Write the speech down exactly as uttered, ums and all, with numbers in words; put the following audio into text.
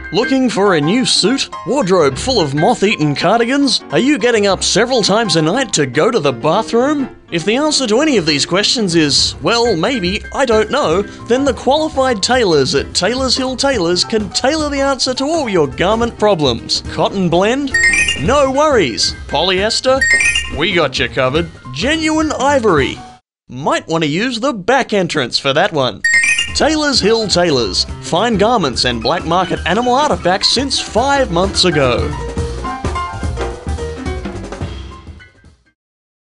Looking for a new suit? Wardrobe full of moth-eaten cardigans? Are you getting up several times a night to go to the bathroom? If the answer to any of these questions is, well, maybe, I don't know, then the qualified tailors at Taylors Hill Tailors can tailor the answer to all your garment problems. Cotton blend? No worries. Polyester? We got you covered. Genuine ivory? Might want to use the back entrance for that one. Taylors Hill Tailors. Fine garments and black market animal artifacts since five months ago.